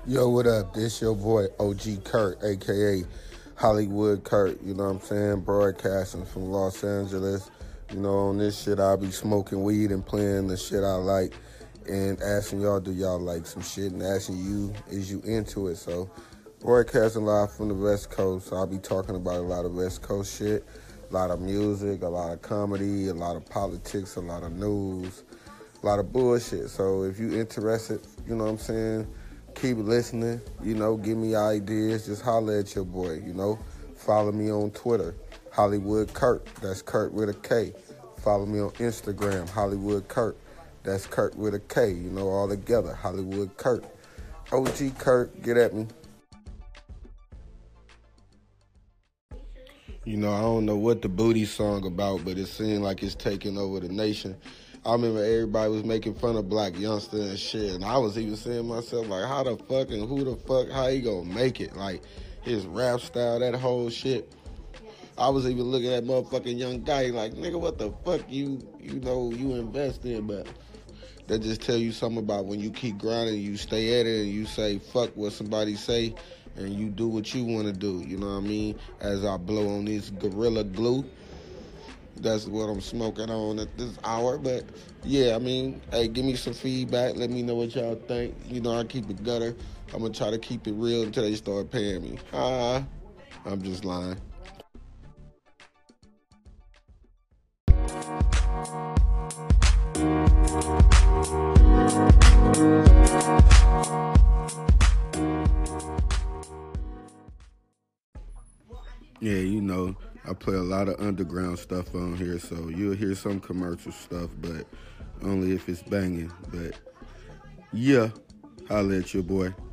Yo, what up? This your boy OG Kurt, aka Hollywood Kurt. You know what I'm saying? Broadcasting from Los Angeles. You know, on this shit, I'll be smoking weed and playing the shit I like, and asking y'all, do y'all like some shit? And asking you, is you into it? So, broadcasting live from the West Coast. So I'll be talking about a lot of West Coast shit, a lot of music, a lot of comedy, a lot of politics, a lot of news, a lot of bullshit. So if you interested, you know what I'm saying? Keep listening, you know, give me ideas, just holler at your boy, you know. Follow me on Twitter, Hollywood Kurt, that's Kurt with a K. Follow me on Instagram, Hollywood Kurt, that's Kurt with a K, you know, all together, Hollywood Kurt. OG Kurt, get at me. You know, I don't know what the booty song about, but it seemed like it's taking over the nation. I remember everybody was making fun of Black Youngster and shit, and I was even saying to myself, like, how the fuck and who the fuck, how he gonna make it? Like, his rap style, that whole shit. I was even looking at motherfucking Young Guy like, nigga, what the fuck you invest in? But that just tell you something about when you keep grinding, you stay at it, and you say, fuck what somebody say, and you do what you want to do, you know what I mean? As I blow on this Gorilla Glue. That's what I'm smoking on at this hour. But, yeah, I mean, hey, give me some feedback. Let me know what y'all think. You know, I keep it gutter. I'm going to try to keep it real until they start paying me. I'm just lying. Yeah, you know, I play a lot of underground stuff on here, so you'll hear some commercial stuff, but only if it's banging. But, yeah, holla at your boy.